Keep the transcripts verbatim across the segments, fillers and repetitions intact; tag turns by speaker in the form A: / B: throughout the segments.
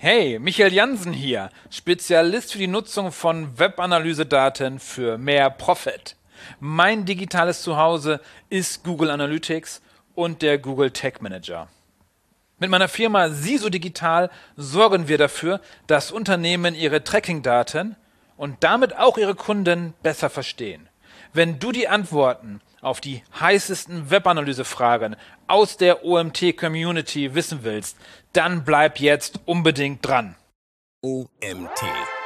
A: Hey, Michael Jansen hier, Spezialist für die Nutzung von Webanalysedaten für mehr Profit. Mein digitales Zuhause ist Google Analytics und der Google Tag Manager. Mit meiner Firma SISO Digital sorgen wir dafür, dass Unternehmen ihre Tracking-Daten und damit auch ihre Kunden besser verstehen. Wenn du die Antworten auf die heißesten Webanalysefragen aus der O M T-Community wissen willst, dann bleib jetzt unbedingt dran.
B: O M T.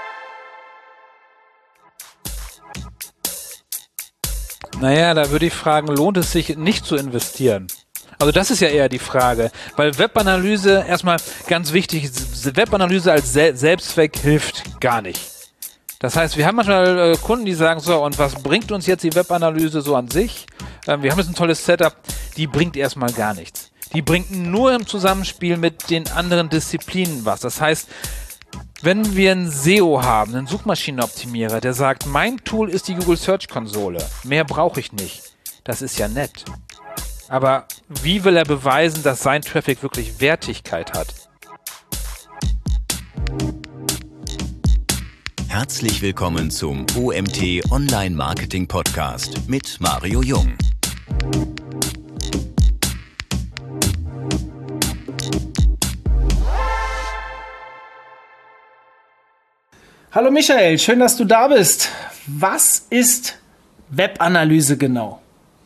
A: Naja, da würde ich fragen, lohnt es sich nicht zu investieren? Also das ist ja eher die Frage, weil Webanalyse, erstmal ganz wichtig, Webanalyse als Se- Selbstzweck hilft gar nicht. Das heißt, wir haben manchmal äh, Kunden, die sagen, so, und was bringt uns jetzt die Webanalyse so an sich? Ähm, wir haben jetzt ein tolles Setup, die bringt erstmal gar nichts. Die bringt nur im Zusammenspiel mit den anderen Disziplinen was. Das heißt, wenn wir einen S E O haben, einen Suchmaschinenoptimierer, der sagt, mein Tool ist die Google Search Konsole, mehr brauche ich nicht. Das ist ja nett. Aber wie will er beweisen, dass sein Traffic wirklich Wertigkeit hat?
B: Herzlich willkommen zum O M T Online Marketing Podcast mit Mario Jung.
C: Hallo Michael, schön, dass du da bist. Was ist Webanalyse genau?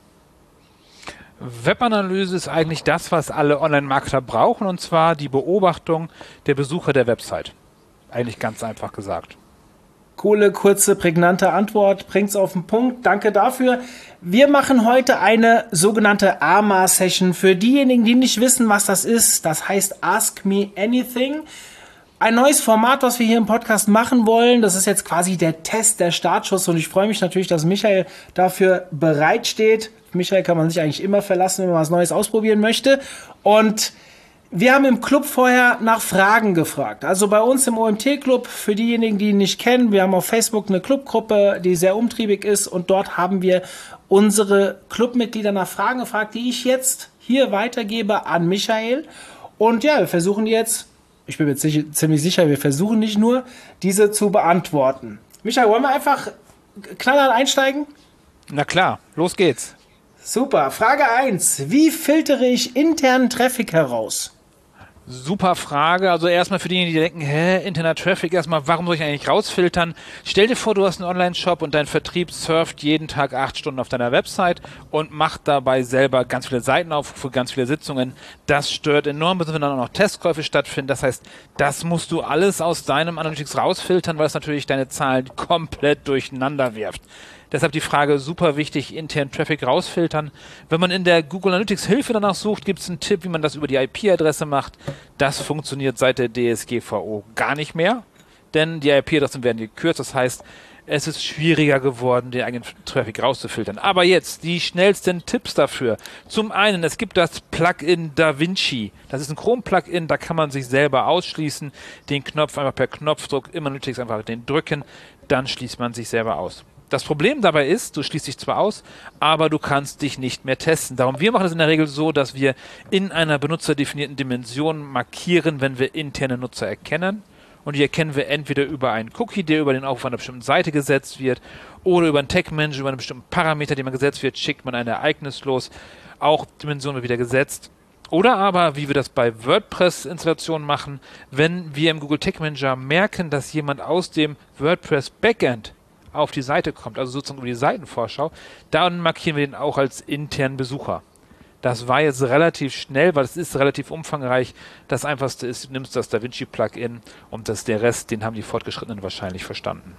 A: Webanalyse ist eigentlich das, was alle Online-Marketer brauchen, und zwar die Beobachtung der Besucher der Website. Eigentlich ganz einfach gesagt.
C: Coole, kurze, prägnante Antwort, bringt's auf den Punkt. Danke dafür. Wir machen heute eine sogenannte A M A-Session für diejenigen, die nicht wissen, was das ist. Das heißt Ask Me Anything. Ein neues Format, was wir hier im Podcast machen wollen. Das ist jetzt quasi der Test, der Startschuss. Und ich freue mich natürlich, dass Michael dafür bereitsteht. Auf Michael kann man sich eigentlich immer verlassen, wenn man was Neues ausprobieren möchte. Und wir haben im Club vorher nach Fragen gefragt. Also bei uns im O M T-Club, für diejenigen, die ihn nicht kennen, wir haben auf Facebook eine Clubgruppe, die sehr umtriebig ist. Und dort haben wir unsere Clubmitglieder nach Fragen gefragt, die ich jetzt hier weitergebe an Michael. Und ja, wir versuchen jetzt, ich bin mir ziemlich, ziemlich sicher, wir versuchen nicht nur, diese zu beantworten. Michael, wollen wir einfach knallhart einsteigen?
A: Na klar, los geht's.
C: Super. Frage eins. Wie filtere ich internen Traffic heraus?
A: Super Frage. Also erstmal für diejenigen, die denken, hä, interner Traffic, erstmal, warum soll ich eigentlich rausfiltern? Stell dir vor, du hast einen Online-Shop und dein Vertrieb surft jeden Tag acht Stunden auf deiner Website und macht dabei selber ganz viele Seiten auf für ganz viele Sitzungen. Das stört enorm, wenn dann auch noch Testkäufe stattfinden. Das heißt, das musst du alles aus deinem Analytics rausfiltern, weil es natürlich deine Zahlen komplett durcheinander wirft. Deshalb die Frage, super wichtig, internen Traffic rausfiltern. Wenn man in der Google Analytics Hilfe danach sucht, gibt es einen Tipp, wie man das über die I P-Adresse macht. Das funktioniert seit der D S G V O gar nicht mehr, denn die I P-Adressen werden gekürzt. Das heißt, es ist schwieriger geworden, den eigenen Traffic rauszufiltern. Aber jetzt die schnellsten Tipps dafür. Zum einen, es gibt das Plugin DaVinci. Das ist ein Chrome-Plugin, da kann man sich selber ausschließen. Den Knopf einfach per Knopfdruck im Analytics einfach den drücken, dann schließt man sich selber aus. Das Problem dabei ist, du schließt dich zwar aus, aber du kannst dich nicht mehr testen. Darum, wir machen es in der Regel so, dass wir in einer benutzerdefinierten Dimension markieren, wenn wir interne Nutzer erkennen. Und die erkennen wir entweder über einen Cookie, der über den Aufruf einer bestimmten Seite gesetzt wird, oder über einen Tag Manager, über einen bestimmten Parameter, den man gesetzt wird, schickt man ein Ereignis los. Auch Dimension wird wieder gesetzt. Oder aber, wie wir das bei WordPress-Installationen machen, wenn wir im Google Tag Manager merken, dass jemand aus dem WordPress Backend auf die Seite kommt, also sozusagen über die Seitenvorschau, dann markieren wir den auch als internen Besucher. Das war jetzt relativ schnell, weil es ist relativ umfangreich. Das Einfachste ist, du nimmst das DaVinci-Plugin und das, der Rest, den haben die Fortgeschrittenen wahrscheinlich verstanden.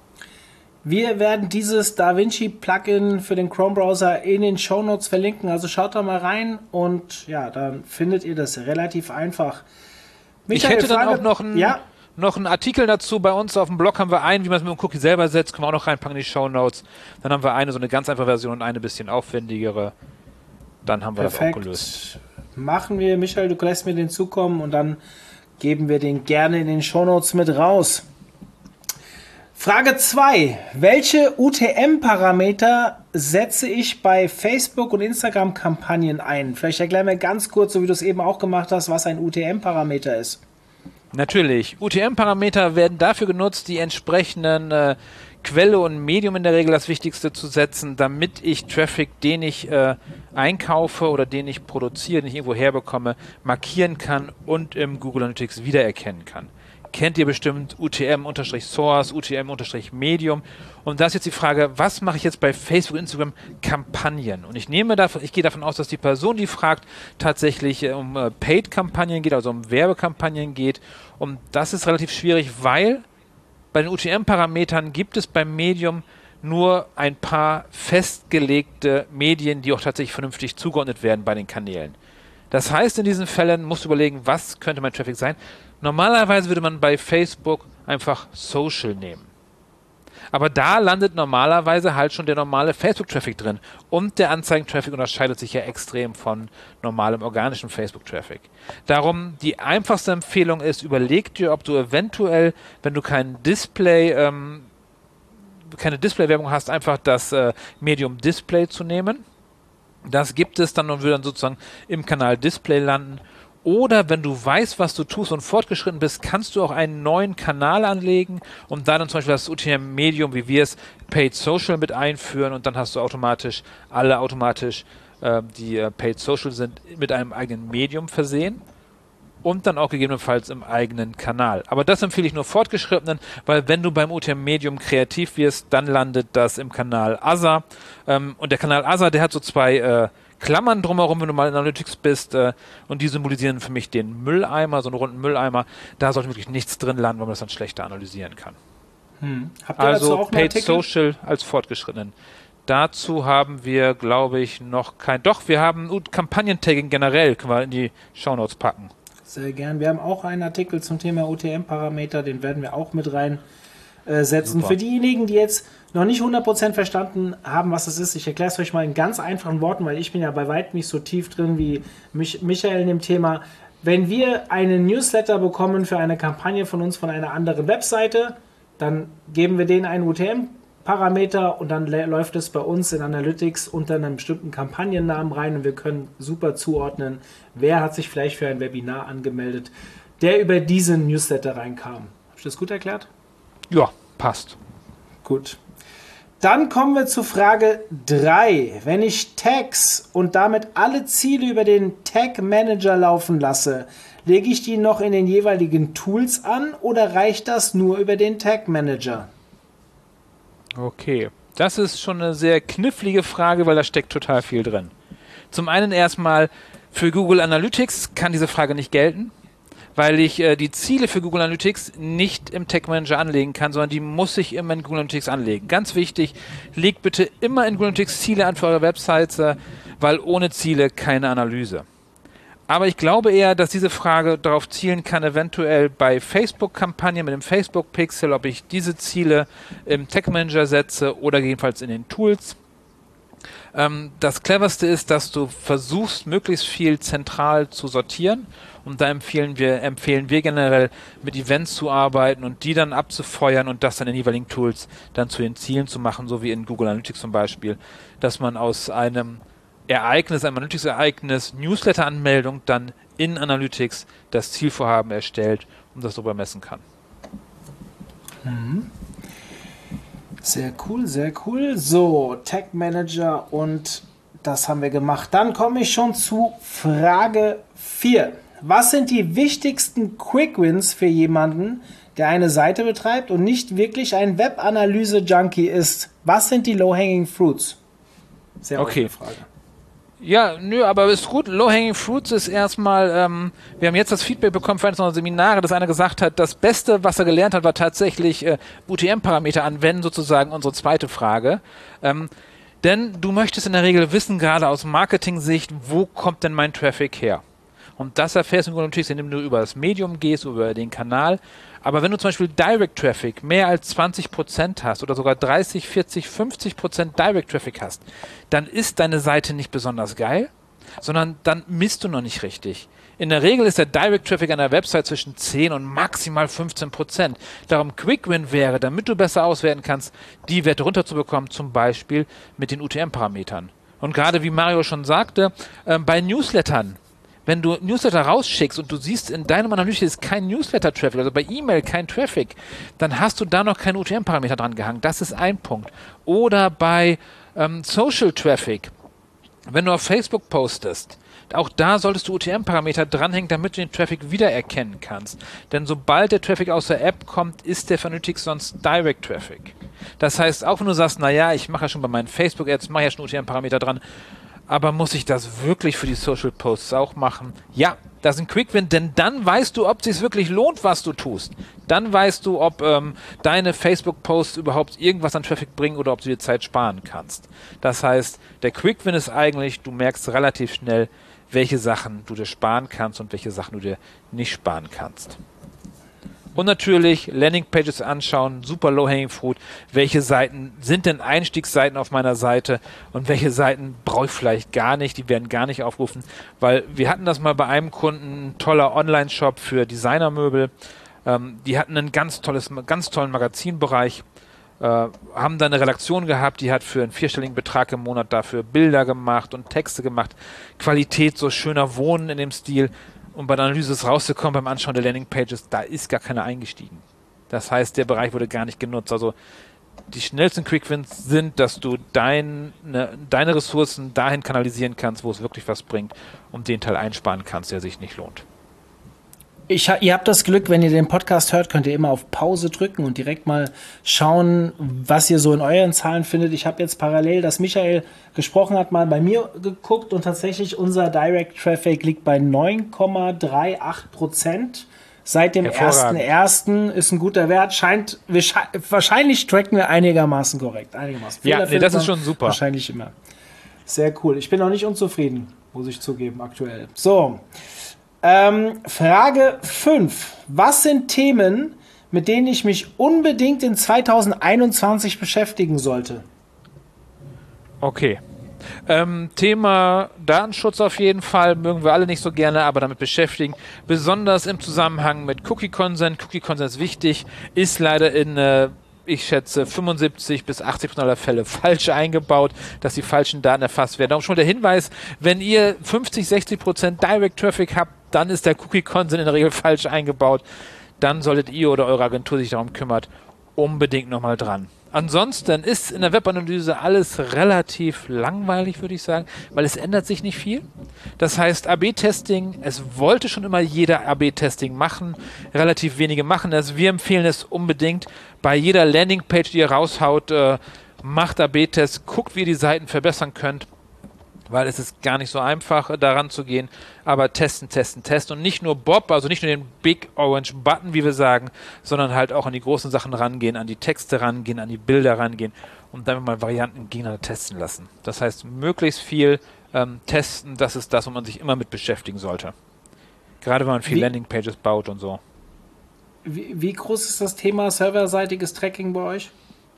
C: Wir werden dieses DaVinci-Plugin für den Chrome-Browser in den Shownotes verlinken, also schaut da mal rein und ja, dann findet ihr das relativ einfach. Michael,
A: ich hätte dann
C: Frage,
A: auch noch ein...
C: Ja?
A: Noch einen Artikel dazu. Bei uns auf dem Blog haben wir einen, wie man es mit dem Cookie selber setzt, können wir auch noch reinpacken in die Shownotes. Dann haben wir eine, so eine ganz einfache Version und eine bisschen aufwendigere. Dann haben wir
C: Perfekt.
A: Das auch gelöst.
C: Machen wir, Michael, du lässt mir den zukommen und dann geben wir den gerne in den Shownotes mit raus. Frage zwei. Welche U T M-Parameter setze ich bei Facebook- und Instagram-Kampagnen ein? Vielleicht erklär mir ganz kurz, so wie du es eben auch gemacht hast, was ein U T M-Parameter ist.
A: Natürlich. U T M-Parameter werden dafür genutzt, die entsprechenden äh, Quelle und Medium in der Regel das Wichtigste zu setzen, damit ich Traffic, den ich äh, einkaufe oder den ich produziere, den ich irgendwo herbekomme, markieren kann und im Google Analytics wiedererkennen kann. Kennt ihr bestimmt U T M-Source, U T M-Medium. Und da ist jetzt die Frage, was mache ich jetzt bei Facebook und Instagram Kampagnen? Und ich nehme davon, ich gehe davon aus, dass die Person, die fragt, tatsächlich äh, um äh, Paid-Kampagnen geht, also um Werbekampagnen geht. Und das ist relativ schwierig, weil bei den U T M-Parametern gibt es beim Medium nur ein paar festgelegte Medien, die auch tatsächlich vernünftig zugeordnet werden bei den Kanälen. Das heißt, in diesen Fällen musst du überlegen, was könnte mein Traffic sein. Normalerweise würde man bei Facebook einfach Social nehmen. Aber da landet normalerweise halt schon der normale Facebook-Traffic drin. Und der Anzeigen-Traffic unterscheidet sich ja extrem von normalem organischen Facebook-Traffic. Darum, die einfachste Empfehlung ist, überleg dir, ob du eventuell, wenn du kein Display, ähm, keine Display-Werbung hast, einfach das äh, Medium Display zu nehmen. Das gibt es dann und würde dann sozusagen im Kanal Display landen. Oder wenn du weißt, was du tust und fortgeschritten bist, kannst du auch einen neuen Kanal anlegen und da dann zum Beispiel das U T M-Medium, wie wir es, Paid Social mit einführen und dann hast du automatisch alle automatisch, äh, die äh, Paid Social sind, mit einem eigenen Medium versehen und dann auch gegebenenfalls im eigenen Kanal. Aber das empfehle ich nur Fortgeschrittenen, weil wenn du beim U T M-Medium kreativ wirst, dann landet das im Kanal Other. Ähm, und der Kanal Other, der hat so zwei äh, Klammern drumherum, wenn du mal in Analytics bist, äh, und die symbolisieren für mich den Mülleimer, so einen runden Mülleimer. Da sollte wirklich nichts drin landen, weil man das dann schlechter analysieren kann.
C: Hm. Habt ihr
A: also
C: dazu auch
A: Paid
C: Artikel?
A: Social als Fortgeschrittenen. Dazu haben wir, glaube ich, noch kein... Doch, wir haben uh, Kampagnen-Tagging generell, können wir in die Shownotes packen.
C: Sehr gern. Wir haben auch einen Artikel zum Thema U T M-Parameter, den werden wir auch mit rein äh, setzen.
A: Super.
C: Für diejenigen, die jetzt noch nicht hundert Prozent verstanden haben, was das ist, ich erkläre es euch mal in ganz einfachen Worten, weil ich bin ja bei weitem nicht so tief drin wie Mich- Michael in dem Thema. Wenn wir einen Newsletter bekommen für eine Kampagne von uns von einer anderen Webseite, dann geben wir denen einen U T M-Parameter und dann lä- läuft es bei uns in Analytics unter einem bestimmten Kampagnennamen rein und wir können super zuordnen, wer hat sich vielleicht für ein Webinar angemeldet, der über diesen Newsletter reinkam. Habe ich das gut erklärt?
A: Ja, passt.
C: Gut. Dann kommen wir zu Frage drei. Wenn ich Tags und damit alle Ziele über den Tag Manager laufen lasse, lege ich die noch in den jeweiligen Tools an oder reicht das nur über den Tag Manager?
A: Okay, das ist schon eine sehr knifflige Frage, weil da steckt total viel drin. Zum einen erstmal, für Google Analytics kann diese Frage nicht gelten, weil ich äh, die Ziele für Google Analytics nicht im Tag Manager anlegen kann, sondern die muss ich immer in Google Analytics anlegen. Ganz wichtig, legt bitte immer in Google Analytics Ziele an für eure Websites, äh, weil ohne Ziele keine Analyse. Aber ich glaube eher, dass diese Frage darauf zielen kann, eventuell bei Facebook-Kampagnen mit dem Facebook-Pixel, ob ich diese Ziele im Tag Manager setze oder jedenfalls in den Tools. Ähm, das Cleverste ist, dass du versuchst, möglichst viel zentral zu sortieren. Und da empfehlen wir, empfehlen wir generell, mit Events zu arbeiten und die dann abzufeuern und das dann in den jeweiligen Tools dann zu den Zielen zu machen, so wie in Google Analytics zum Beispiel, dass man aus einem Ereignis, einem Analytics-Ereignis, Newsletter-Anmeldung dann in Analytics das Zielvorhaben erstellt und das darüber messen kann.
C: Mhm. Sehr cool, sehr cool. So, Tag Manager und das haben wir gemacht. Dann komme ich schon zu Frage vier. Was sind die wichtigsten Quick Wins für jemanden, der eine Seite betreibt und nicht wirklich ein Web-Analyse-Junkie ist? Was sind die Low-Hanging Fruits? Sehr
A: okay.
C: Frage.
A: Ja, nö, aber ist gut. Low-Hanging Fruits ist erstmal, ähm, wir haben jetzt das Feedback bekommen für eines unserer Seminare, dass einer gesagt hat, das Beste, was er gelernt hat, war tatsächlich äh, U T M-Parameter anwenden, sozusagen unsere zweite Frage. Ähm, denn du möchtest in der Regel wissen, gerade aus Marketing-Sicht, wo kommt denn mein Traffic her? Und das erfährst du in Google Analytics, indem du über das Medium gehst, über den Kanal. Aber wenn du zum Beispiel Direct Traffic mehr als zwanzig Prozent hast oder sogar dreißig, vierzig, fünfzig Prozent Direct Traffic hast, dann ist deine Seite nicht besonders geil, sondern dann misst du noch nicht richtig. In der Regel ist der Direct Traffic an der Website zwischen zehn und maximal fünfzehn Prozent. Darum Quick Win wäre, damit du besser auswerten kannst, die Werte runterzubekommen, zum Beispiel mit den U T M-Parametern. Und gerade wie Mario schon sagte, äh, bei Newslettern, wenn du Newsletter rausschickst und du siehst, in deinem Analyse ist kein Newsletter-Traffic, also bei E-Mail kein Traffic, dann hast du da noch keinen U T M-Parameter dran gehangen. Das ist ein Punkt. Oder bei ähm, Social-Traffic, wenn du auf Facebook postest, auch da solltest du U T M-Parameter dranhängen, damit du den Traffic wiedererkennen kannst. Denn sobald der Traffic aus der App kommt, ist der von Analytics sonst Direct Traffic. Das heißt, auch wenn du sagst, naja, ich mache ja schon bei meinen Facebook-Ads, mache ja schon U T M-Parameter dran, aber muss ich das wirklich für die Social Posts auch machen? Ja, das ist ein Quick-Win, denn dann weißt du, ob es sich wirklich lohnt, was du tust. Dann weißt du, ob ähm, deine Facebook-Posts überhaupt irgendwas an Traffic bringen oder ob du dir Zeit sparen kannst. Das heißt, der Quick-Win ist eigentlich, du merkst relativ schnell, welche Sachen du dir sparen kannst und welche Sachen du dir nicht sparen kannst. Und natürlich Landingpages anschauen, super low-hanging fruit. Welche Seiten sind denn Einstiegsseiten auf meiner Seite und welche Seiten brauche ich vielleicht gar nicht, die werden gar nicht aufgerufen, weil wir hatten das mal bei einem Kunden, ein toller Online-Shop für Designermöbel. Ähm, die hatten einen ganz tolles, ganz tollen Magazinbereich, äh, haben da eine Redaktion gehabt, die hat für einen vierstelligen Betrag im Monat dafür Bilder gemacht und Texte gemacht. Qualität, so schöner Wohnen in dem Stil. Und bei der Analyse ist rausgekommen beim Anschauen der Landingpages, da ist gar keiner eingestiegen. Das heißt, der Bereich wurde gar nicht genutzt. Also die schnellsten Quick-Wins sind, dass du dein, ne, deine Ressourcen dahin kanalisieren kannst, wo es wirklich was bringt und den Teil einsparen kannst, der sich nicht lohnt.
C: Ich, ihr habt das Glück, wenn ihr den Podcast hört, könnt ihr immer auf Pause drücken und direkt mal schauen, was ihr so in euren Zahlen findet. Ich habe jetzt parallel, dass Michael gesprochen hat, mal bei mir geguckt und tatsächlich unser Direct Traffic liegt bei neun Komma achtundreißig Prozent. Seit dem ersten ersten ist ein guter Wert. Scheint, wir sche- wahrscheinlich tracken wir einigermaßen korrekt. Einigermaßen.
A: Ja, nee, das ist schon super.
C: Wahrscheinlich immer. Sehr cool. Ich bin noch nicht unzufrieden, muss ich zugeben, aktuell. So. Ähm, Frage fünf. Was sind Themen, mit denen ich mich unbedingt in zwanzig einundzwanzig beschäftigen sollte?
A: Okay. Ähm, Thema Datenschutz auf jeden Fall, mögen wir alle nicht so gerne, aber damit beschäftigen. Besonders im Zusammenhang mit Cookie-Consent. Cookie-Consent ist wichtig, ist leider in, äh, ich schätze, fünfundsiebzig bis achtzig Prozent aller Fälle falsch eingebaut, dass die falschen Daten erfasst werden. Darum schon der Hinweis, wenn ihr fünfzig, sechzig Prozent Direct Traffic habt, dann ist der Cookie-Consent in der Regel falsch eingebaut. Dann solltet ihr oder eure Agentur sich darum kümmert, unbedingt nochmal dran. Ansonsten ist in der Webanalyse alles relativ langweilig, würde ich sagen, weil es ändert sich nicht viel. Das heißt, A B Testing, es wollte schon immer jeder A B Testing machen, relativ wenige machen es. Wir empfehlen es unbedingt. Bei jeder Landingpage, die ihr raushaut, äh, macht A B Tests, guckt, wie ihr die Seiten verbessern könnt, weil es ist gar nicht so einfach, daran zu gehen, aber testen, testen, testen und nicht nur Bob, also nicht nur den Big Orange Button, wie wir sagen, sondern halt auch an die großen Sachen rangehen, an die Texte rangehen, an die Bilder rangehen und dann mal Varianten gegeneinander testen lassen. Das heißt, möglichst viel ähm, testen, das ist das, wo man sich immer mit beschäftigen sollte. Gerade wenn man viel wie, Landingpages baut und so.
C: Wie, wie groß ist das Thema serverseitiges Tracking bei euch?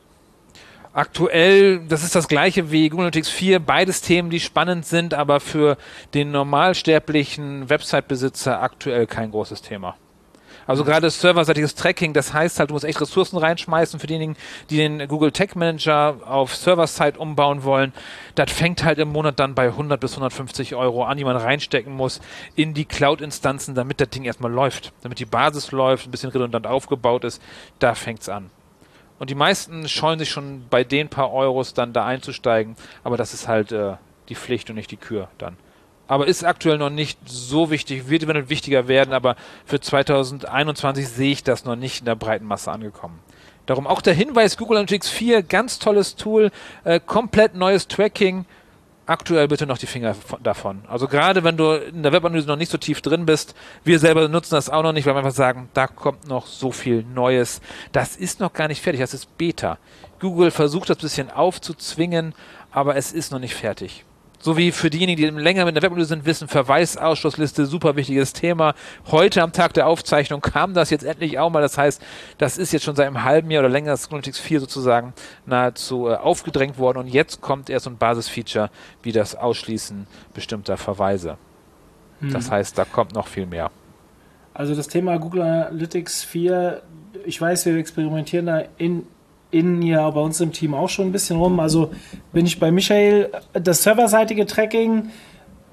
A: Aktuell, das ist das gleiche wie Google Analytics vier, beides Themen, die spannend sind, aber für den normalsterblichen Website-Besitzer aktuell kein großes Thema. Also gerade serverseitiges Tracking, das heißt halt, du musst echt Ressourcen reinschmeißen für diejenigen, die den Google Tag Manager auf Server-Side umbauen wollen. Das fängt halt im Monat dann bei hundert bis hundertfünfzig Euro an, die man reinstecken muss in die Cloud-Instanzen, damit das Ding erstmal läuft, damit die Basis läuft, ein bisschen redundant aufgebaut ist. Da fängt's an. Und die meisten scheuen sich schon bei den paar Euros dann da einzusteigen, aber das ist halt äh, die Pflicht und nicht die Kür dann. Aber ist aktuell noch nicht so wichtig, wird eventuell wichtiger werden, aber für zwanzig einundzwanzig sehe ich das noch nicht in der breiten Masse angekommen. Darum auch der Hinweis, Google Analytics vier, ganz tolles Tool, äh, komplett neues Tracking. Aktuell bitte noch die Finger davon. Also gerade wenn du in der Webanalyse noch nicht so tief drin bist, wir selber nutzen das auch noch nicht, weil wir einfach sagen, da kommt noch so viel Neues. Das ist noch gar nicht fertig, das ist Beta. Google versucht das ein bisschen aufzuzwingen, aber es ist noch nicht fertig. So wie für diejenigen, die länger mit der Webanalyse sind, wissen, Verweisausschlussliste, super wichtiges Thema. Heute am Tag der Aufzeichnung kam das jetzt endlich auch mal. Das heißt, das ist jetzt schon seit einem halben Jahr oder länger, das Google Analytics vier sozusagen nahezu äh, aufgedrängt worden. Und jetzt kommt erst so ein Basisfeature wie das Ausschließen bestimmter Verweise. Hm. Das heißt, da kommt noch viel mehr.
C: Also das Thema Google Analytics vier, ich weiß, wir experimentieren da in in ja bei uns im Team auch schon ein bisschen rum. Also bin ich bei Michael, das serverseitige Tracking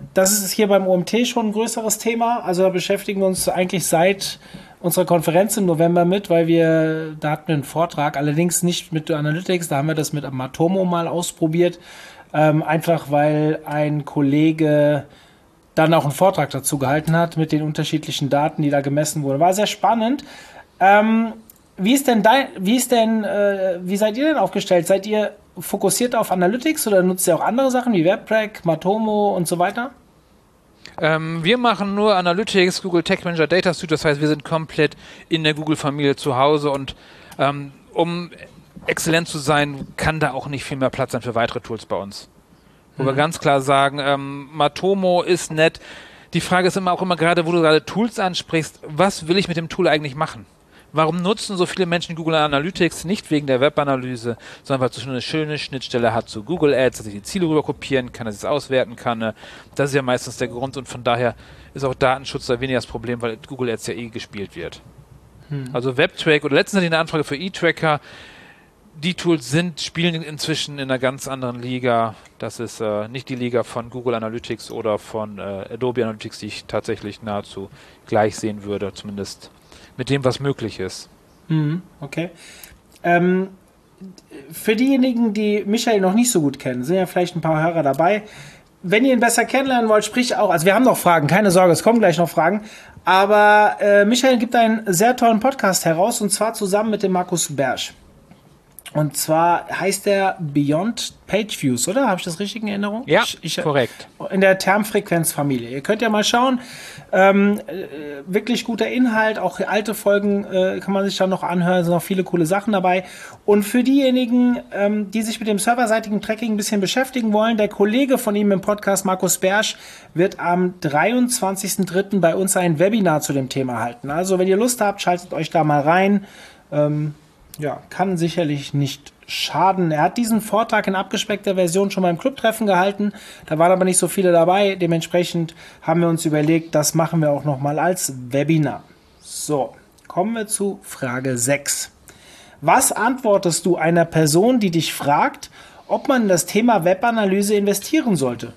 C: das ist hier beim O M T schon ein größeres Thema. Also da beschäftigen wir uns eigentlich seit unserer Konferenz im November mit, weil wir, da hatten wir einen Vortrag, allerdings nicht mit Analytics, da haben wir das mit Matomo mal ausprobiert. Ähm, einfach weil ein Kollege dann auch einen Vortrag dazu gehalten hat mit den unterschiedlichen Daten, die da gemessen wurden. War sehr spannend. Ähm, wie ist denn dein, wie ist denn, äh, wie seid ihr denn aufgestellt? Seid ihr fokussiert auf Analytics oder nutzt ihr auch andere Sachen wie WebTrack, Matomo und so weiter?
A: Ähm, wir machen nur Analytics, Google Tag Manager, Data Studio, das heißt, wir sind komplett in der Google-Familie zu Hause und ähm, um exzellent zu sein, kann da auch nicht viel mehr Platz sein für weitere Tools bei uns. Wo mhm. wir ganz klar sagen, ähm, Matomo ist nett. Die Frage ist immer auch immer gerade, wo du gerade Tools ansprichst, was will ich mit dem Tool eigentlich machen? Warum nutzen so viele Menschen Google Analytics? Nicht wegen der Webanalyse, sondern weil es so eine schöne Schnittstelle hat zu Google Ads, dass ich die Ziele rüber kopieren kann, dass ich es auswerten kann. Das ist ja meistens der Grund und von daher ist auch Datenschutz da weniger das Problem, weil Google Ads ja eh gespielt wird. Hm. Also WebTrack oder letztens hatte ich eine Anfrage für eTracker. Die Tools sind, spielen inzwischen in einer ganz anderen Liga. Das ist äh, nicht die Liga von Google Analytics oder von äh, Adobe Analytics, die ich tatsächlich nahezu gleich sehen würde, zumindest mit dem, was möglich ist.
C: Mhm, okay. Ähm, für diejenigen, die Michael noch nicht so gut kennen, sind ja vielleicht ein paar Hörer dabei. Wenn ihr ihn besser kennenlernen wollt, sprich auch, also wir haben noch Fragen, keine Sorge, es kommen gleich noch Fragen, aber äh, Michael gibt einen sehr tollen Podcast heraus und zwar zusammen mit dem Markus Bersch. Und zwar heißt der Beyond Page Views, oder? Habe ich das richtig in Erinnerung?
A: Ja,
C: ich, ich,
A: korrekt.
C: In der Termfrequenzfamilie. Ihr könnt ja mal schauen. Ähm, äh, wirklich guter Inhalt. Auch alte Folgen äh, kann man sich dann noch anhören. Es sind noch viele coole Sachen dabei. Und für diejenigen, ähm, die sich mit dem serverseitigen Tracking ein bisschen beschäftigen wollen, der Kollege von ihm im Podcast, Markus Bersch, wird am dreiundzwanzigsten dritten bei uns ein Webinar zu dem Thema halten. Also wenn ihr Lust habt, schaltet euch da mal rein. Ähm, Ja, kann sicherlich nicht schaden. Er hat diesen Vortrag in abgespeckter Version schon beim Clubtreffen gehalten. Da waren aber nicht so viele dabei. Dementsprechend haben wir uns überlegt, das machen wir auch nochmal als Webinar. So, kommen wir zu Frage sechs. Was antwortest du einer Person, die dich fragt, ob man in das Thema Webanalyse investieren sollte?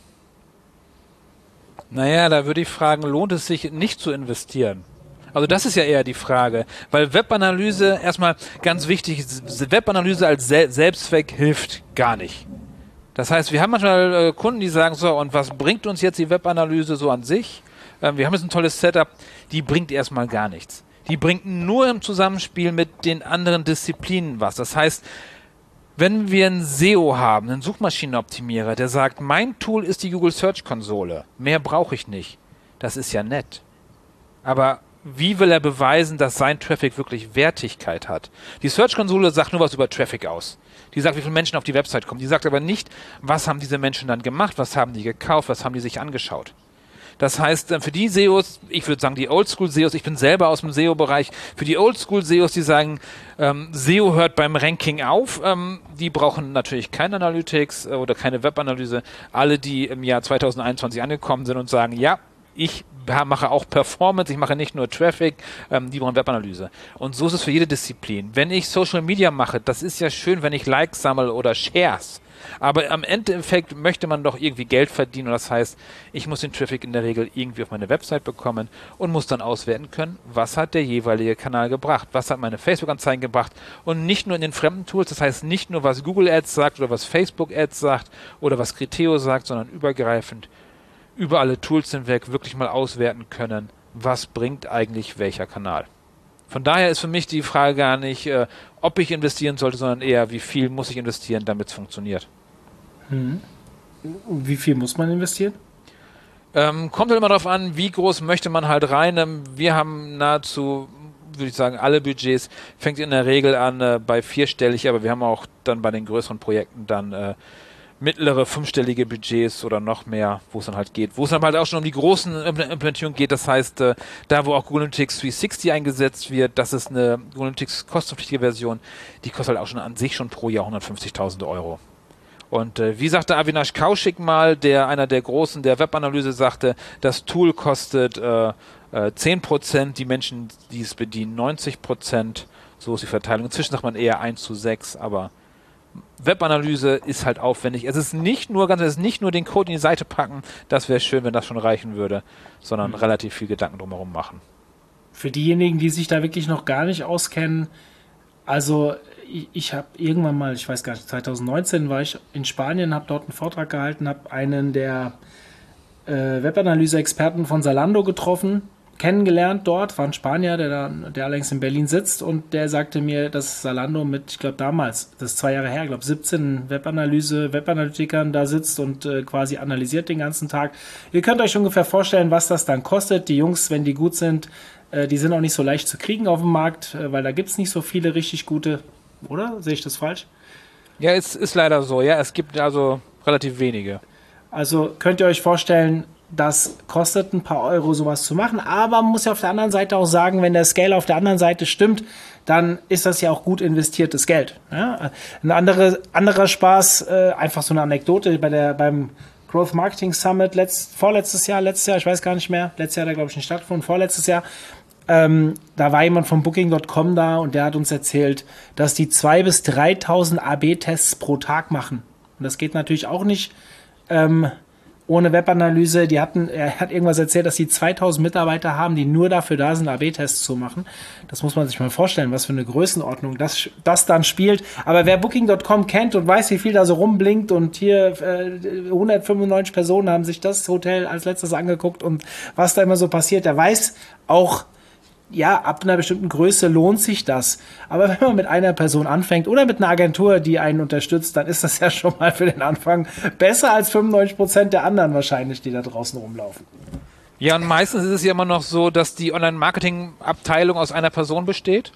A: Naja, da würde ich fragen, lohnt es sich nicht zu investieren? Also das ist ja eher die Frage, weil Webanalyse, erstmal ganz wichtig, Webanalyse als Sel- Selbstzweck hilft gar nicht. Das heißt, wir haben manchmal äh, Kunden, die sagen, so, und was bringt uns jetzt die Webanalyse so an sich? Ähm, wir haben jetzt ein tolles Setup, die bringt erstmal gar nichts. Die bringt nur im Zusammenspiel mit den anderen Disziplinen was. Das heißt, wenn wir einen S E O haben, einen Suchmaschinenoptimierer, der sagt, mein Tool ist die Google Search Konsole, mehr brauche ich nicht. Das ist ja nett. Aber wie will er beweisen, dass sein Traffic wirklich Wertigkeit hat? Die Search-Konsole sagt nur was über Traffic aus. Die sagt, wie viele Menschen auf die Website kommen. Die sagt aber nicht, was haben diese Menschen dann gemacht, was haben die gekauft, was haben die sich angeschaut. Das heißt, für die S E Os, ich würde sagen, die Oldschool-S E Os, ich bin selber aus dem S E O-Bereich, für die Oldschool-S E Os, die sagen, ähm, S E O hört beim Ranking auf, ähm, die brauchen natürlich keine Analytics äh, oder keine Webanalyse. Alle, die im Jahr zwanzig einundzwanzig angekommen sind und sagen, ja, ich mache auch Performance, ich mache nicht nur Traffic, ähm, die brauchen Webanalyse. Und so ist es für jede Disziplin. Wenn ich Social Media mache, das ist ja schön, wenn ich Likes sammle oder Shares. Aber am Endeffekt möchte man doch irgendwie Geld verdienen. Und das heißt, ich muss den Traffic in der Regel irgendwie auf meine Website bekommen und muss dann auswerten können, was hat der jeweilige Kanal gebracht, was hat meine Facebook-Anzeigen gebracht. Und nicht nur in den fremden Tools, das heißt nicht nur, was Google Ads sagt oder was Facebook Ads sagt oder was Criteo sagt, sondern übergreifend über alle Tools hinweg wirklich mal auswerten können, was bringt eigentlich welcher Kanal. Von daher ist für mich die Frage gar nicht, äh, ob ich investieren sollte, sondern eher, wie viel muss ich investieren, damit es funktioniert.
C: Hm. Wie viel muss man investieren?
A: Ähm, kommt halt immer darauf an, wie groß möchte man halt rein. Ähm, wir haben nahezu, würde ich sagen, alle Budgets, fängt in der Regel an äh, bei vierstellig, aber wir haben auch dann bei den größeren Projekten dann äh, mittlere fünfstellige Budgets oder noch mehr, wo es dann halt geht. Wo es dann halt auch schon um die großen Implementierungen geht, das heißt, äh, da wo auch Google Analytics dreihundertsechzig eingesetzt wird, das ist eine Google Analytics kostenpflichtige Version, die kostet halt auch schon an sich schon pro Jahr hundertfünfzigtausend Euro. Und äh, wie sagte Avinash Kaushik mal, der einer der Großen der Webanalyse sagte, das Tool kostet äh, äh, zehn Prozent, die Menschen, die es bedienen, neunzig Prozent, so ist die Verteilung. Inzwischen sagt man eher eins zu sechs, aber Webanalyse ist halt aufwendig. Es ist nicht nur ganz, es ist nicht nur den Code in die Seite packen, das wäre schön, wenn das schon reichen würde, sondern mhm. relativ viel Gedanken drumherum machen.
C: Für diejenigen, die sich da wirklich noch gar nicht auskennen, also ich, ich habe irgendwann mal, ich weiß gar nicht, zwanzig neunzehn war ich in Spanien, habe dort einen Vortrag gehalten, habe einen der äh, Webanalyse-Experten von Zalando getroffen, kennengelernt dort, war ein Spanier, der, da, der allerdings in Berlin sitzt, und der sagte mir, dass Zalando mit, ich glaube damals, das ist zwei Jahre her, ich glaube siebzehn Webanalyse, Webanalytikern da sitzt und äh, quasi analysiert den ganzen Tag. Ihr könnt euch ungefähr vorstellen, was das dann kostet. Die Jungs, wenn die gut sind, äh, die sind auch nicht so leicht zu kriegen auf dem Markt, äh, weil da gibt es nicht so viele richtig gute, oder? Sehe ich das falsch?
A: Ja, es ist leider so, ja, es gibt also relativ wenige.
C: Also könnt ihr euch vorstellen, das kostet ein paar Euro, sowas zu machen, aber man muss ja auf der anderen Seite auch sagen, wenn der Scale auf der anderen Seite stimmt, dann ist das ja auch gut investiertes Geld. Ja? Ein andere, anderer Spaß, äh, einfach so eine Anekdote, bei der, beim Growth Marketing Summit letzt, vorletztes Jahr, letztes Jahr, ich weiß gar nicht mehr, letztes Jahr hat er, glaube ich, nicht stattgefunden, vorletztes Jahr, ähm, da war jemand von Booking Punkt com da und der hat uns erzählt, dass die zweitausend bis dreitausend A B Tests pro Tag machen. Und das geht natürlich auch nicht, ähm, ohne Webanalyse. Die hatten, er hat irgendwas erzählt, dass sie zweitausend Mitarbeiter haben, die nur dafür da sind, A B Tests zu machen. Das muss man sich mal vorstellen, was für eine Größenordnung das, das dann spielt. Aber wer Booking Punkt com kennt und weiß, wie viel da so rumblinkt, und hier äh, hundertfünfundneunzig Personen haben sich das Hotel als letztes angeguckt und was da immer so passiert, der weiß auch, ja, ab einer bestimmten Größe lohnt sich das. Aber wenn man mit einer Person anfängt oder mit einer Agentur, die einen unterstützt, dann ist das ja schon mal für den Anfang besser als fünfundneunzig Prozent der anderen wahrscheinlich, die da draußen rumlaufen.
A: Ja, und meistens ist es ja immer noch so, dass die Online-Marketing-Abteilung aus einer Person besteht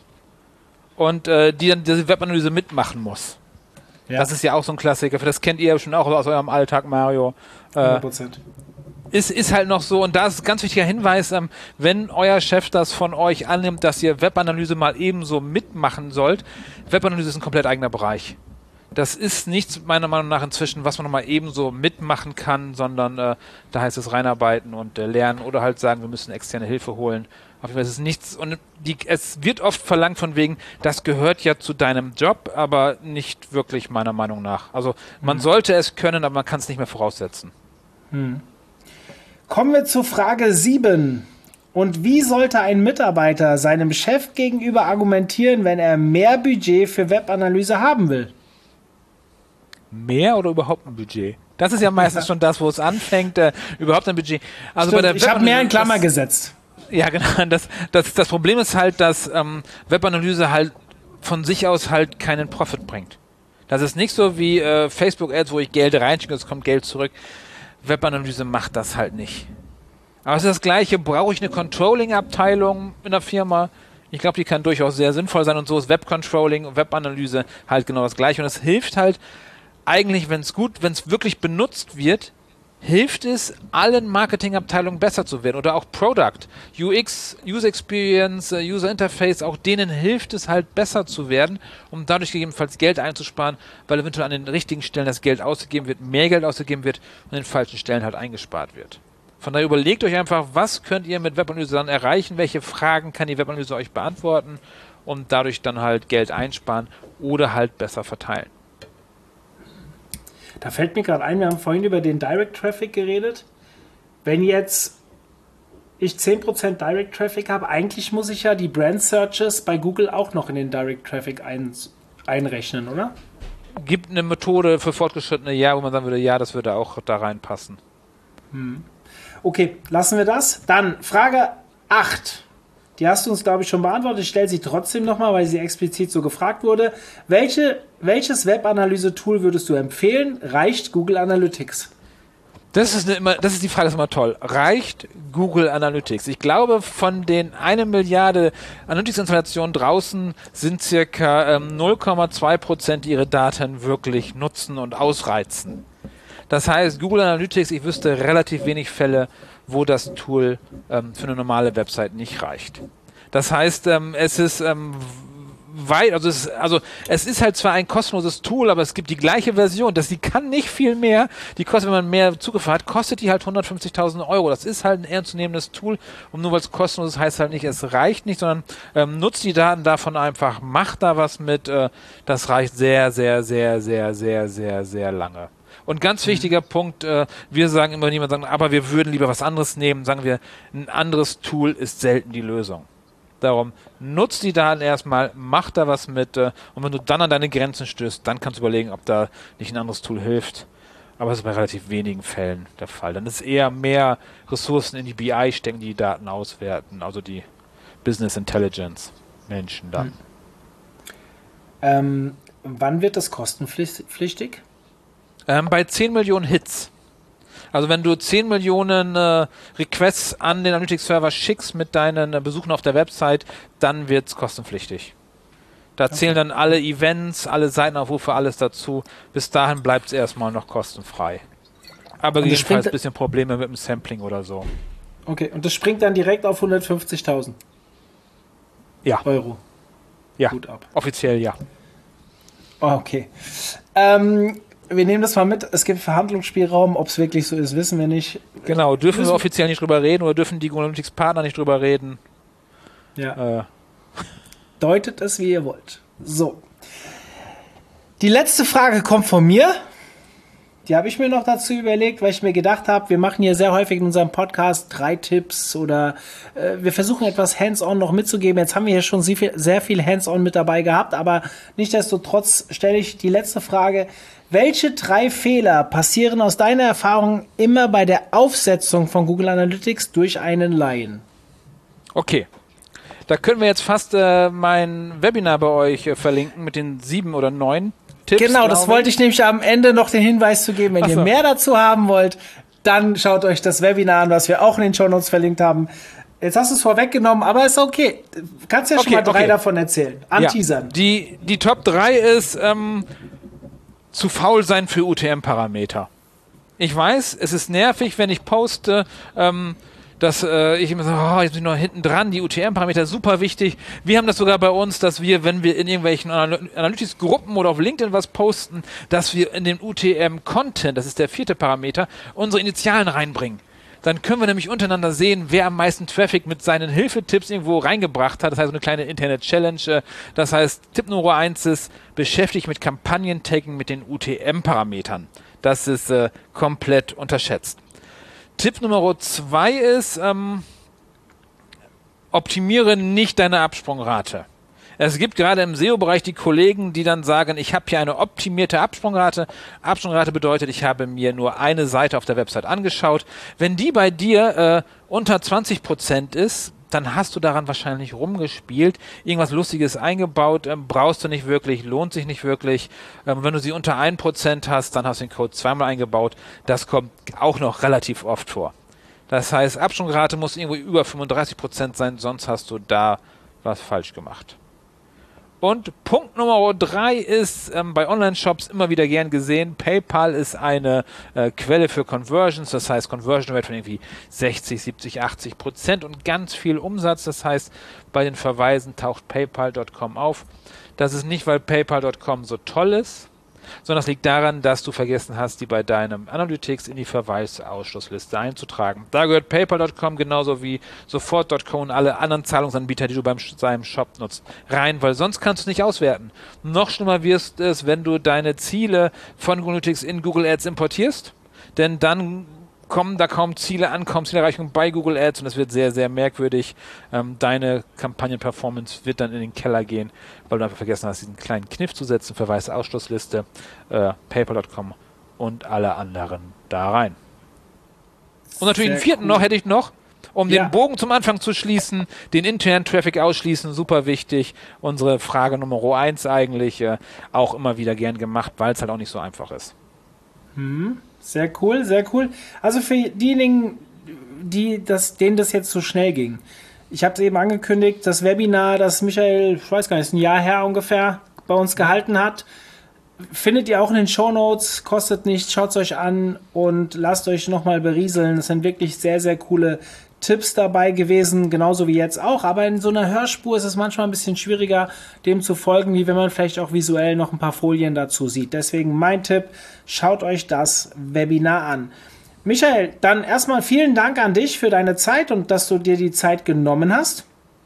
A: und äh, die dann diese Webanalyse mitmachen muss. Ja. Das ist ja auch so ein Klassiker. Das kennt ihr ja schon auch aus eurem Alltag, Mario. Äh,
C: hundert Prozent.
A: Ist, ist halt noch so, und da ist ein ganz wichtiger Hinweis, ähm, wenn euer Chef das von euch annimmt, dass ihr Webanalyse mal ebenso mitmachen sollt, Webanalyse ist ein komplett eigener Bereich. Das ist nichts, meiner Meinung nach, inzwischen, was man nochmal ebenso mitmachen kann, sondern äh, da heißt es reinarbeiten und äh, lernen oder halt sagen, wir müssen externe Hilfe holen. Auf jeden Fall ist es nichts, und die, es wird oft verlangt von wegen, das gehört ja zu deinem Job, aber nicht wirklich meiner Meinung nach. Also man mhm. sollte es können, aber man kann es nicht mehr voraussetzen.
C: Mhm. Kommen wir zu Frage sieben. Und wie sollte ein Mitarbeiter seinem Chef gegenüber argumentieren, wenn er mehr Budget für Webanalyse haben will?
A: Mehr oder überhaupt ein Budget? Das ist ja meistens schon das, wo es anfängt, äh, überhaupt ein Budget. Also bei der
C: ich habe mehr in Klammer das, gesetzt.
A: Ja, genau. Das, das, das Problem ist halt, dass ähm, Webanalyse halt von sich aus halt keinen Profit bringt. Das ist nicht so wie äh, Facebook-Ads, wo ich Geld reinschicke, es kommt Geld zurück. Webanalyse macht das halt nicht. Aber es ist das Gleiche, brauche ich eine Controlling-Abteilung in der Firma? Ich glaube, die kann durchaus sehr sinnvoll sein, und so ist Web-Controlling und Webanalyse halt genau das Gleiche. Und es hilft halt eigentlich, wenn es gut, wenn es wirklich benutzt wird, hilft es allen Marketingabteilungen besser zu werden, oder auch Product, U X, User Experience, User Interface, auch denen hilft es halt besser zu werden, um dadurch gegebenenfalls Geld einzusparen, weil eventuell an den richtigen Stellen das Geld ausgegeben wird, mehr Geld ausgegeben wird und an den falschen Stellen halt eingespart wird. Von daher überlegt euch einfach, was könnt ihr mit Webanalyse dann erreichen, welche Fragen kann die Webanalyse euch beantworten und dadurch dann halt Geld einsparen oder halt besser verteilen.
C: Da fällt mir gerade ein, wir haben vorhin über den Direct Traffic geredet. Wenn jetzt ich zehn Prozent Direct Traffic habe, eigentlich muss ich ja die Brand Searches bei Google auch noch in den Direct Traffic ein, einrechnen, oder?
A: Gibt eine Methode für Fortgeschrittene, ja, wo man sagen würde, ja, das würde auch da reinpassen.
C: Hm. Okay, lassen wir das. Dann Frage acht. Die hast du uns, glaube ich, schon beantwortet. Ich stelle sie trotzdem nochmal, weil sie explizit so gefragt wurde. Welche, welches Webanalyse-Tool würdest du empfehlen? Reicht Google Analytics?
A: Das ist, eine immer, das ist die Frage, das ist immer toll. Reicht Google Analytics? Ich glaube, von den eine Milliarde Analytics-Installationen draußen sind circa ähm, null Komma zwei Prozent, die ihre Daten wirklich nutzen und ausreizen. Das heißt, Google Analytics, ich wüsste relativ wenig Fälle, wo das Tool ähm, für eine normale Website nicht reicht. Das heißt, ähm, es ist ähm, weit, also es, also es ist halt zwar ein kostenloses Tool, aber es gibt die gleiche Version, das, die kann nicht viel mehr, die kostet, wenn man mehr Zugriff hat, kostet die halt hundertfünfzigtausend Euro. Das ist halt ein ernstzunehmendes Tool und nur weil es kostenlos ist, heißt halt nicht, es reicht nicht, sondern ähm, nutzt die Daten davon einfach, macht da was mit, äh, das reicht sehr, sehr, sehr, sehr, sehr, sehr, sehr lange. Und ganz wichtiger mhm. Punkt, äh, wir sagen immer, niemand sagen, aber wir würden lieber was anderes nehmen, sagen wir, ein anderes Tool ist selten die Lösung. Darum, nutzt die Daten erstmal, mach da was mit äh, und wenn du dann an deine Grenzen stößt, dann kannst du überlegen, ob da nicht ein anderes Tool hilft. Aber das ist bei relativ wenigen Fällen der Fall. Dann ist eher mehr Ressourcen in die B I stecken, die die Daten auswerten, also die Business Intelligence Menschen dann.
C: Hm. Ähm, wann wird das kostenpflichtig?
A: Ähm, bei zehn Millionen Hits. Also wenn du zehn Millionen äh, Requests an den Analytics-Server schickst mit deinen äh, Besuchen auf der Website, dann wird es kostenpflichtig. Da okay. zählen dann alle Events, alle Seitenaufrufe, alles dazu. Bis dahin bleibt es erstmal noch kostenfrei. Aber gegebenenfalls ein bisschen Probleme mit dem Sampling oder so.
C: Okay, und das springt dann direkt auf hundertfünfzigtausend
A: ja.
C: Euro.
A: Ja,
C: gut ab.
A: Offiziell ja.
C: Okay. Ähm, wir nehmen das mal mit. Es gibt Verhandlungsspielraum. Ob es wirklich so ist, wissen wir nicht.
A: Genau, dürfen wir offiziell nicht drüber reden oder dürfen die Google Analytics Partner nicht drüber reden?
C: Ja. Äh. Deutet es, wie ihr wollt. So. Die letzte Frage kommt von mir. Die habe ich mir noch dazu überlegt, weil ich mir gedacht habe, wir machen hier sehr häufig in unserem Podcast drei Tipps oder äh, wir versuchen etwas Hands-on noch mitzugeben. Jetzt haben wir hier schon sehr viel, sehr viel Hands-on mit dabei gehabt, aber nichtsdestotrotz stelle ich die letzte Frage. Welche drei Fehler passieren aus deiner Erfahrung immer bei der Aufsetzung von Google Analytics durch einen Laien?
A: Okay. Da können wir jetzt fast äh, mein Webinar bei euch äh, verlinken mit den sieben oder neun Tipps.
C: Genau, das wollte ich nämlich am Ende noch den Hinweis zu geben. Wenn Ach ihr so. mehr dazu haben wollt, dann schaut euch das Webinar an, was wir auch in den Shownotes verlinkt haben. Jetzt hast du es vorweggenommen, aber ist okay. Du kannst ja okay, schon mal drei okay. davon erzählen. Anteasern.
A: Ja. Die, die Top drei ist ähm, zu faul sein für U T M-Parameter. Ich weiß, es ist nervig, wenn ich poste, ähm, dass äh, ich immer so, oh, jetzt bin ich noch hinten dran, die U T M-Parameter, super wichtig. Wir haben das sogar bei uns, dass wir, wenn wir in irgendwelchen Anal- Analytics-Gruppen oder auf LinkedIn was posten, dass wir in den U T M-Content, das ist der vierte Parameter, unsere Initialen reinbringen. Dann können wir nämlich untereinander sehen, wer am meisten Traffic mit seinen Hilfetipps irgendwo reingebracht hat. Das heißt, so eine kleine Internet-Challenge. Das heißt, Tipp Nummer eins ist, beschäftigt mit Kampagnen-Tagging mit den U T M-Parametern. Das ist äh, komplett unterschätzt. Tipp Nummer zwei ist, ähm, optimiere nicht deine Absprungrate. Es gibt gerade im S E O-Bereich die Kollegen, die dann sagen, ich habe hier eine optimierte Absprungrate. Absprungrate bedeutet, ich habe mir nur eine Seite auf der Website angeschaut. Wenn die bei dir äh, unter zwanzig Prozent ist, dann hast du daran wahrscheinlich rumgespielt, irgendwas Lustiges eingebaut, ähm, brauchst du nicht wirklich, lohnt sich nicht wirklich. Ähm, wenn du sie unter ein Prozent hast, dann hast du den Code zweimal eingebaut. Das kommt auch noch relativ oft vor. Das heißt, Absprungrate muss irgendwo über fünfunddreißig Prozent sein, sonst hast du da was falsch gemacht. Und Punkt Nummer drei ist ähm, bei Online-Shops immer wieder gern gesehen, PayPal ist eine äh, Quelle für Conversions, das heißt Conversion Rate von irgendwie sechzig, siebzig, achtzig Prozent und ganz viel Umsatz, das heißt bei den Verweisen taucht PayPal Punkt com auf. Das ist nicht, weil PayPal Punkt com so toll ist, sondern es liegt daran, dass du vergessen hast, die bei deinem Analytics in die Verweisausschlussliste einzutragen. Da gehört PayPal Punkt com genauso wie Sofort Punkt com und alle anderen Zahlungsanbieter, die du beim seinem Shop nutzt, rein, weil sonst kannst du nicht auswerten. Noch schlimmer wirst es, wenn du deine Ziele von Google Analytics in Google Ads importierst, denn dann kommen da kaum Ziele an, kaum Zielerreichung bei Google Ads und es wird sehr, sehr merkwürdig. Ähm, deine Kampagnenperformance wird dann in den Keller gehen, weil du einfach vergessen hast, diesen kleinen Kniff zu setzen, Verweisausschlussliste, äh, PayPal Punkt com und alle anderen da rein. Und natürlich sehr einen vierten cool. noch hätte ich noch, um ja. den Bogen zum Anfang zu schließen, den internen Traffic ausschließen, super wichtig. Unsere Frage Nummer eins eigentlich, äh, auch immer wieder gern gemacht, weil es halt auch nicht so einfach ist.
C: Hm. Sehr cool, sehr cool. Also für diejenigen, die das, denen das jetzt so schnell ging. Ich habe es eben angekündigt, das Webinar, das Michael, ich weiß gar nicht, ist ein Jahr her ungefähr, bei uns gehalten hat, findet ihr auch in den Shownotes, kostet nichts, schaut es euch an und lasst euch nochmal berieseln. Das sind wirklich sehr, sehr coole Tipps dabei gewesen, genauso wie jetzt auch. Aber in so einer Hörspur ist es manchmal ein bisschen schwieriger, dem zu folgen, wie wenn man vielleicht auch visuell noch ein paar Folien dazu sieht. Deswegen mein Tipp, schaut euch das Webinar an. Michael, dann erstmal vielen Dank an dich für deine Zeit und dass du dir die Zeit genommen hast.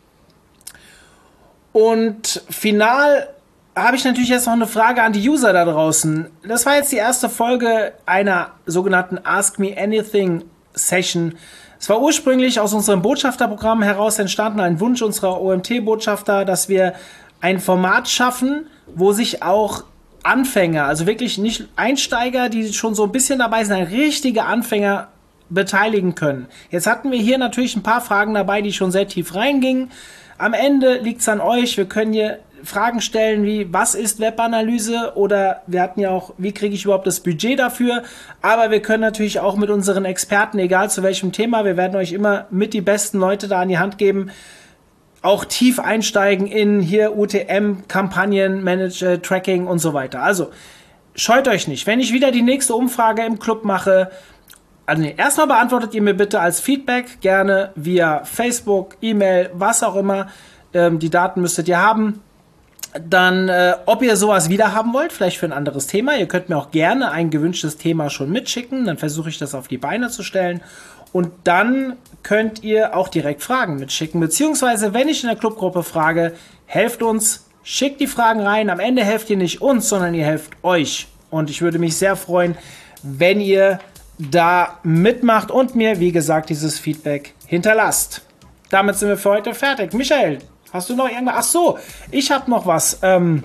C: Und final habe ich natürlich jetzt noch eine Frage an die User da draußen. Das war jetzt die erste Folge einer sogenannten Ask Me Anything Session. Es war ursprünglich aus unserem Botschafterprogramm heraus entstanden, ein Wunsch unserer O M T-Botschafter, dass wir ein Format schaffen, wo sich auch Anfänger, also wirklich nicht Einsteiger, die schon so ein bisschen dabei sind, richtige Anfänger beteiligen können. Jetzt hatten wir hier natürlich ein paar Fragen dabei, die schon sehr tief reingingen. Am Ende liegt es an euch. Wir können hier Fragen stellen wie, was ist Webanalyse? Oder wir hatten ja auch, wie kriege ich überhaupt das Budget dafür? Aber wir können natürlich auch mit unseren Experten, egal zu welchem Thema, wir werden euch immer mit die besten Leute da an die Hand geben, auch tief einsteigen in hier U T M, Kampagnen, Manage, Tracking und so weiter. Also scheut euch nicht. Wenn ich wieder die nächste Umfrage im Club mache, also nee, erstmal beantwortet ihr mir bitte als Feedback gerne via Facebook, E-Mail, was auch immer. Ähm, die Daten müsstet ihr haben. Dann, äh, ob ihr sowas wieder haben wollt, vielleicht für ein anderes Thema. Ihr könnt mir auch gerne ein gewünschtes Thema schon mitschicken. Dann versuche ich das auf die Beine zu stellen. Und dann könnt ihr auch direkt Fragen mitschicken. Beziehungsweise, wenn ich in der Clubgruppe frage, helft uns, schickt die Fragen rein. Am Ende helft ihr nicht uns, sondern ihr helft euch. Und ich würde mich sehr freuen, wenn ihr da mitmacht und mir, wie gesagt, dieses Feedback hinterlasst. Damit sind wir für heute fertig. Michael, hast du noch irgendwas? Ach so, ich habe noch was. Ähm,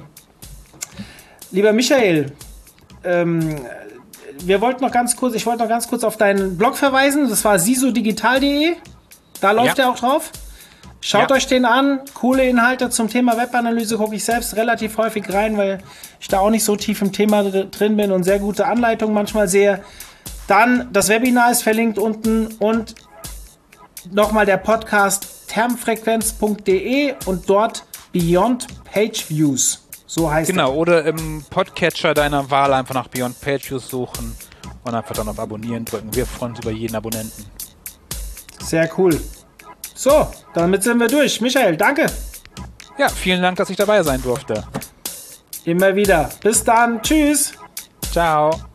C: lieber Michael, ähm, wir wollten noch ganz kurz, ich wollte noch ganz kurz auf deinen Blog verweisen. Das war sisodigital punkt de. Da läuft
A: ja.
C: er auch drauf. Schaut
A: ja.
C: euch den an. Coole Inhalte zum Thema Webanalyse gucke ich selbst relativ häufig rein, weil ich da auch nicht so tief im Thema drin bin und sehr gute Anleitungen manchmal sehe. Dann, das Webinar ist verlinkt unten und nochmal der Podcast termfrequenz punkt de und dort Beyond Page Views. So heißt
A: Genau,
C: er.
A: oder im Podcatcher deiner Wahl einfach nach Beyond Page Views suchen und einfach dann auf Abonnieren drücken. Wir freuen uns über jeden Abonnenten.
C: Sehr cool. So, damit sind wir durch. Michael, danke.
A: Ja, vielen Dank, dass ich dabei sein durfte.
C: Immer wieder. Bis dann. Tschüss.
A: Ciao.